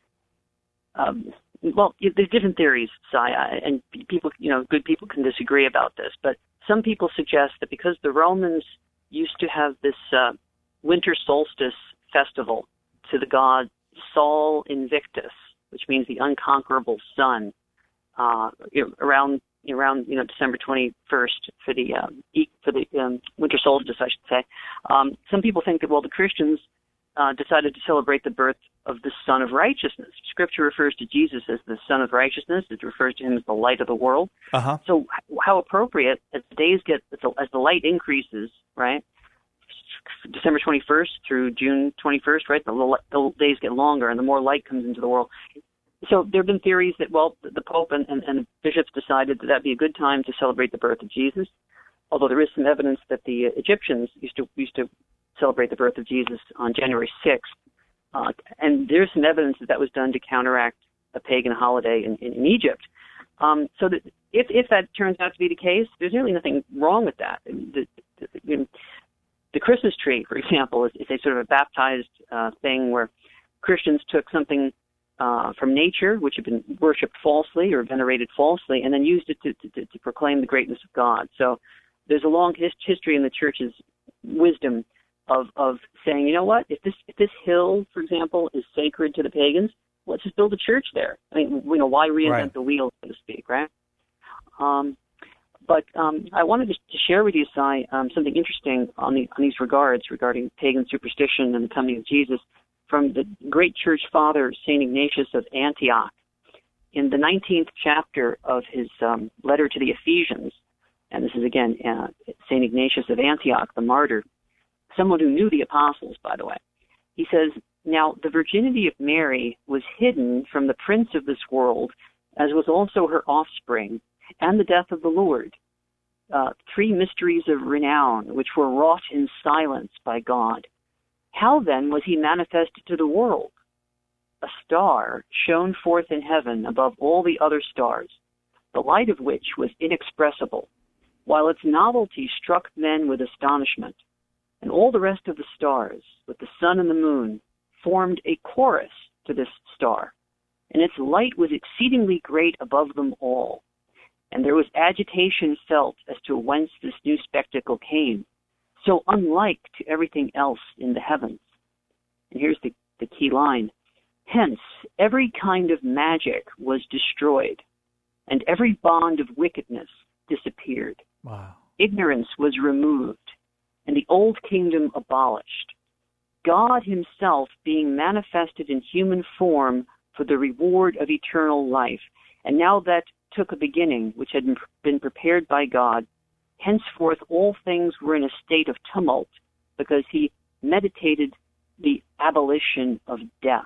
um, well, there's different theories, Si, and people, you know, good people can disagree about this, but some people suggest that because the Romans used to have this uh, winter solstice festival to the god Sol Invictus, which means the unconquerable sun, uh, you know, around around you know December twenty-first for the um, for the um, winter solstice, I should say. Um, some people think that well, the Christians uh, decided to celebrate the birth of the Son of Righteousness. Scripture refers to Jesus as the Son of Righteousness. It refers to him as the light of the world. Uh-huh. So, how appropriate as the days get as the, as the light increases, right? December twenty-first through June twenty-first, right? The, the days get longer and the more light comes into the world. So there have been theories that, well, the Pope and, and, and the bishops decided that that would be a good time to celebrate the birth of Jesus, although there is some evidence that the Egyptians used to used to celebrate the birth of Jesus on January sixth. Uh, and there's some evidence that that was done to counteract a pagan holiday in, in, in Egypt. Um, so that if, if that turns out to be the case, there's really nothing wrong with that. The, the, the, the Christmas tree, for example, is, is a sort of a baptized uh, thing where Christians took something uh, from nature, which had been worshipped falsely or venerated falsely, and then used it to, to, to proclaim the greatness of God. So there's a long his, history in the church's wisdom of of saying, you know what, if this if this hill, for example, is sacred to the pagans, let's just build a church there. I mean, you know, why reinvent right. the wheel, so to speak, right? Um, but um, I wanted to, to share with you, Si, um, something interesting on, the, on these regards, regarding pagan superstition and the coming of Jesus, from the great church father, Saint Ignatius of Antioch. In the nineteenth chapter of his um, letter to the Ephesians, and this is, again, uh, Saint Ignatius of Antioch, the martyr, someone who knew the apostles, by the way. He says, now the virginity of Mary was hidden from the prince of this world, as was also her offspring, and the death of the Lord. Uh, three mysteries of renown, which were wrought in silence by God. How then was he manifested to the world? A star shone forth in heaven above all the other stars, the light of which was inexpressible, while its novelty struck men with astonishment. And all the rest of the stars, with the sun and the moon, formed a chorus to this star, and its light was exceedingly great above them all. And there was agitation felt as to whence this new spectacle came, so unlike to everything else in the heavens. And here's the, the key line. Hence, every kind of magic was destroyed, and every bond of wickedness disappeared. Wow. Ignorance was removed, and the old kingdom abolished, God himself being manifested in human form for the reward of eternal life. And now that took a beginning, which had been prepared by God, henceforth all things were in a state of tumult, because he meditated the abolition of death.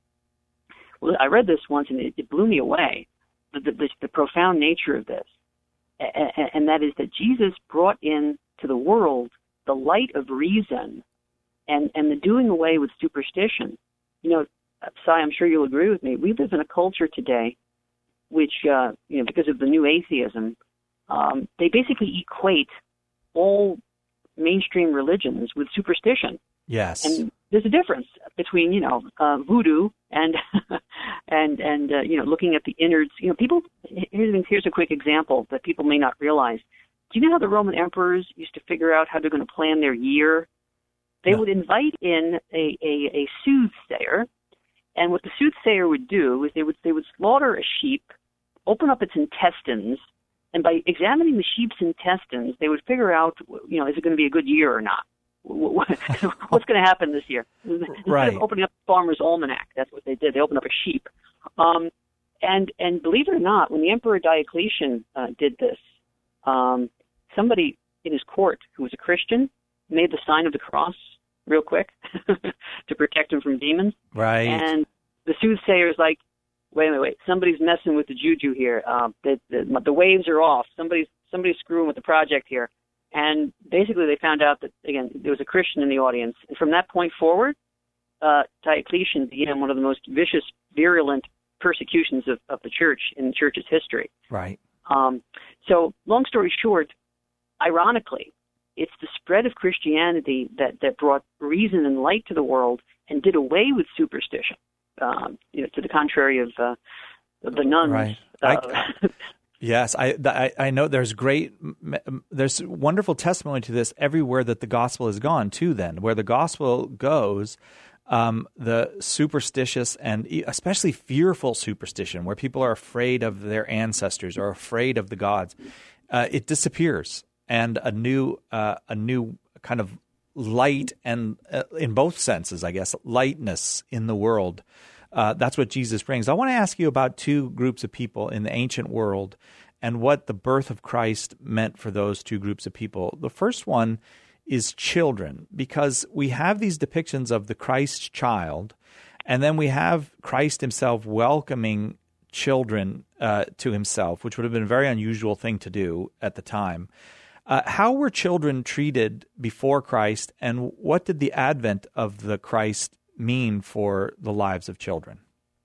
Well, I read this once, and it, it blew me away, the, the, the profound nature of this, and, and that is that Jesus brought in to the world the light of reason and, and the doing away with superstition. You know, Si, I'm sure you'll agree with me, we live in a culture today which, uh, you know, because of the new atheism, um, they basically equate all mainstream religions with superstition. Yes. And there's a difference between, you know, uh, voodoo and, and, and uh, you know, looking at the innards. You know, people, here's, here's a quick example that people may not realize. Do you know how the Roman emperors used to figure out how they're going to plan their year? They no. would invite in a, a, a soothsayer, and what the soothsayer would do is they would they would slaughter a sheep, open up its intestines, and by examining the sheep's intestines, they would figure out, you know, is it going to be a good year or not? What's going to happen this year? Instead right. of opening up the Farmer's Almanac, that's what they did. They opened up a sheep. Um, and and believe it or not, when the Emperor Diocletian uh, did this, um, somebody in his court who was a Christian made the sign of the cross real quick to protect him from demons. Right. And the soothsayer's like, wait, wait, wait, somebody's messing with the juju here. Uh, the, the, the waves are off. Somebody's, somebody's screwing with the project here. And basically they found out that, again, there was a Christian in the audience. And from that point forward, uh, Diocletian began one of the most vicious, virulent persecutions of, of the church in the church's history. Right. Um, so long story short, ironically, it's the spread of Christianity that, that brought reason and light to the world and did away with superstition, um, you know, to the contrary of, uh, of the nuns. Right. Uh, I, yes, I, I I know there's great, there's wonderful testimony to this everywhere that the gospel has gone to then. Where the gospel goes, um, the superstitious and especially fearful superstition, where people are afraid of their ancestors or afraid of the gods, uh, it disappears. And a new, uh, a new kind of light and uh, in both senses, I guess, lightness in the world. Uh, that's what Jesus brings. I want to ask you about two groups of people in the ancient world and what the birth of Christ meant for those two groups of people. The first one is children, because we have these depictions of the Christ child, and then we have Christ himself welcoming children uh, to himself, which would have been a very unusual thing to do at the time. Uh, how were children treated before Christ, and what did the advent of the Christ mean for the lives of children?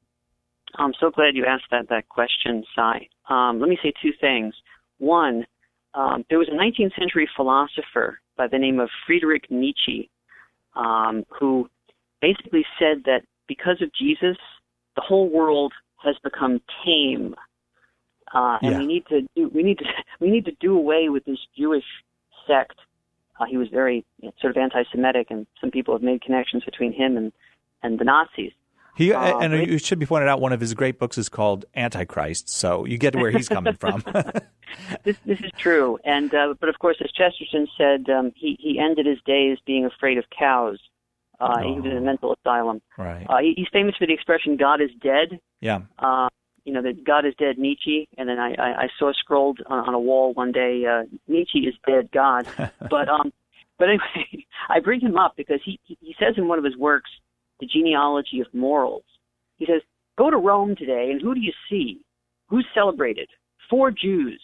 I'm so glad you asked that that question, Cy. Um, let me say two things. One, um, there was a nineteenth century philosopher by the name of Friedrich Nietzsche, um, who basically said that because of Jesus, the whole world has become tame. Uh, and yeah. we need to do we need to we need to do away with this Jewish sect. Uh, he was very you know, sort of anti-Semitic, and some people have made connections between him and, and the Nazis. He uh, and it, it should be pointed out, one of his great books is called Antichrist, so you get where he's coming from. this this is true, and uh, but of course, as Chesterton said, um, he he ended his days being afraid of cows. Uh, oh. He was in a mental asylum. Right. Uh, he, he's famous for the expression "God is dead." Yeah. Uh, You know, that God is dead, Nietzsche, and then I, I, I saw scrolled on, on a wall one day, uh, Nietzsche is dead, God. but um, but anyway, I bring him up because he, he says in one of his works, The Genealogy of Morals, he says, go to Rome today, and who do you see? Who's celebrated? Four Jews,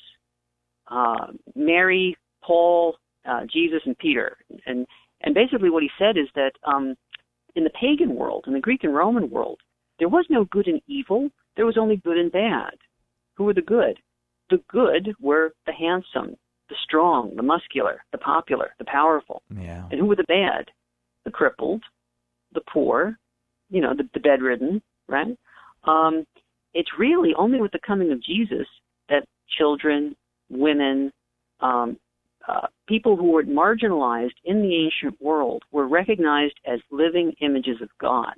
uh, Mary, Paul, uh, Jesus, and Peter. And, and basically what he said is that um, in the pagan world, in the Greek and Roman world, there was no good and evil. There was only good and bad. Who were the good? The good were the handsome, the strong, the muscular, the popular, the powerful. Yeah. And who were the bad? The crippled, the poor, you know, the, the bedridden, right? Um, it's really only with the coming of Jesus that children, women, um, uh, people who were marginalized in the ancient world were recognized as living images of God.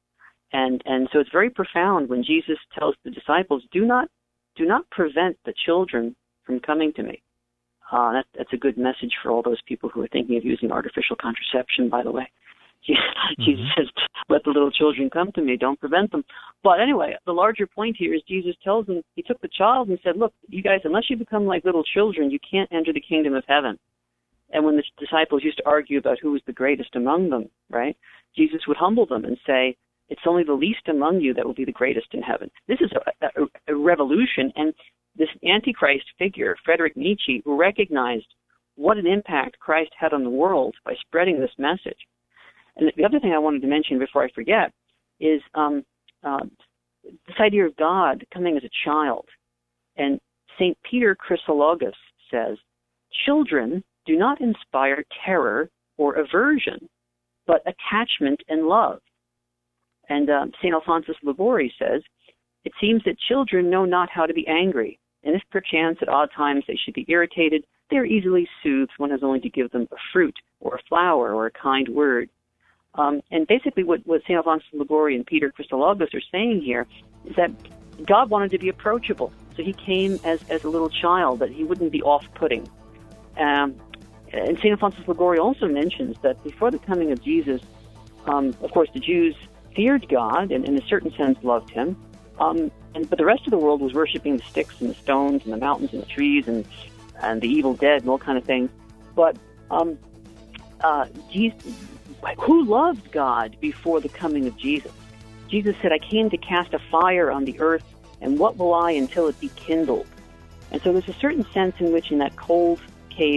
And and so it's very profound when Jesus tells the disciples, do not do not prevent the children from coming to me. Uh, that, that's a good message for all those people who are thinking of using artificial contraception, by the way. Jesus, mm-hmm. Jesus says, let the little children come to me, don't prevent them. But anyway, the larger point here is Jesus tells them, he took the child and said, look, you guys, unless you become like little children, you can't enter the kingdom of heaven. And when the disciples used to argue about who was the greatest among them, right, Jesus would humble them and say, it's only the least among you that will be the greatest in heaven. This is a, a, a revolution, and this Antichrist figure, Friedrich Nietzsche, who recognized what an impact Christ had on the world by spreading this message. And the other thing I wanted to mention before I forget is um, uh, this idea of God coming as a child. And Saint Peter Chrysologus says, children do not inspire terror or aversion, but attachment and love. And um, Saint Alphonsus Liguori says, it seems that children know not how to be angry, and if perchance at odd times they should be irritated, they are easily soothed. One has only to give them a fruit or a flower or a kind word. Um, and basically what, what Saint Alphonsus Liguori and Peter Chrysologus are saying here is that God wanted to be approachable. So he came as, as a little child, that he wouldn't be off-putting. Um, and Saint Alphonsus Liguori also mentions that before the coming of Jesus, um, of course, the Jews feared God and in a certain sense loved him, um, and, but the rest of the world was worshiping the sticks and the stones and the mountains and the trees and, and the evil dead and all kind of things. But um, uh, Jesus, who loved God before the coming of Jesus? Jesus said, I came to cast a fire on the earth, and what will I until it be kindled? And so there's a certain sense in which in that cold cave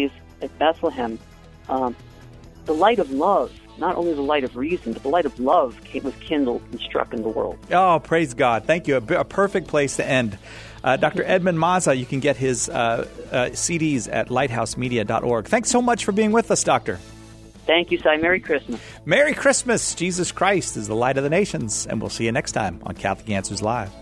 at Bethlehem, um, the light of love, not only the light of reason, but the light of love came, was kindled and struck in the world. Oh, praise God. Thank you. A, a perfect place to end. Uh, Doctor Edmund Mazza, you can get his uh, uh, C Ds at lighthouse media dot org. Thanks so much for being with us, Doctor. Thank you, Si. Merry Christmas. Merry Christmas. Jesus Christ is the light of the nations. And we'll see you next time on Catholic Answers Live.